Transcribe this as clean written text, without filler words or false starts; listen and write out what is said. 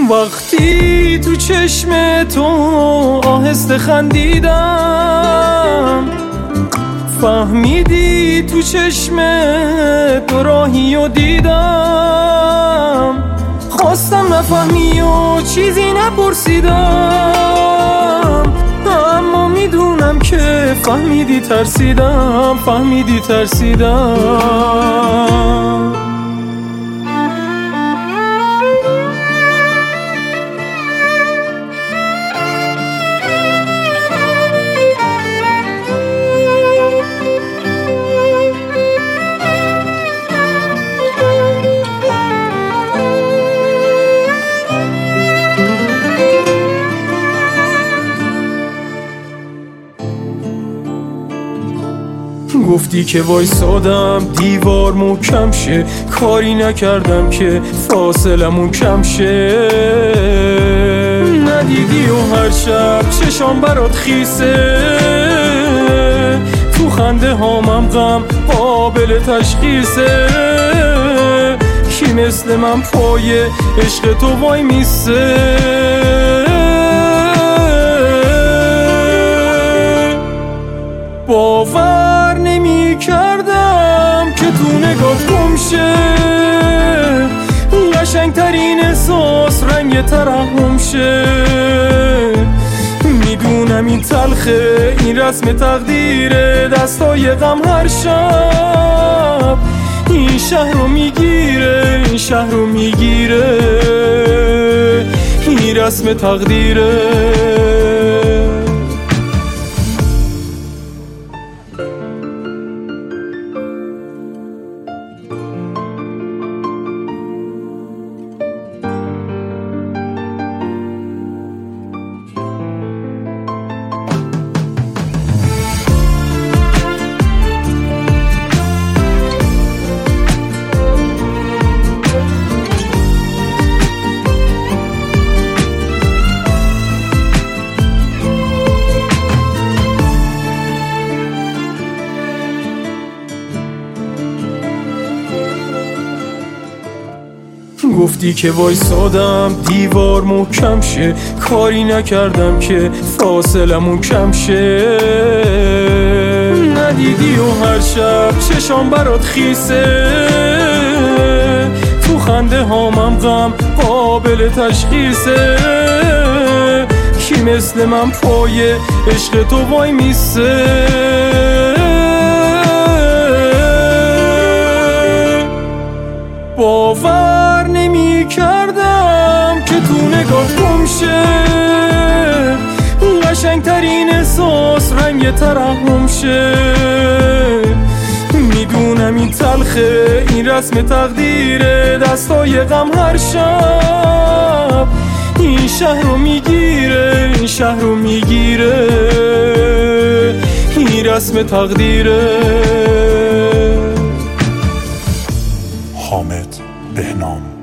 وقتی تو چشم تو آهسته خندیدم، فهمیدی تو چشم تو راهی و دیدم. خواستم نفهمی و چیزی نپرسیدم، اما میدونم که فهمیدی ترسیدم، فهمیدی ترسیدم. گفتی که وایسادم دیوار محکم شه، کاری نکردم که فاصلمون کم شه. ندیدی و هر شب چشام برات خیسه، تو خنده هامم غم قابل تشخیصه. کی مثل من پای عشق تو وای میسه؟ باور نمی کردم که تو نگات گم شه، قشنگترین احساس رنگ ترحم شه. میدونم این تلخه، این رسم تقدیره، دستای غم هر شب این شهر رو میگیره، این شهر رو میگیره، این رسم تقدیره. گفتی که وایسادم دیوار محکم شه، کاری نکردم که فاصلمون کم شه. ندیدی و هر شب چشام برات خیسه، تو خنده هامم غم قابل تشخیصه. کی مثل من پای عشق تو وای میسه؟ باور نمی کردم که تو نگات گم شه، قشنگترین احساس رنگ ترحم شه. میدونم این تلخه، این رسم تقدیره، دستای غم هر شب این شهر رو میگیره، این شهر رو میگیره، این رسم تقدیره. حامد بهنام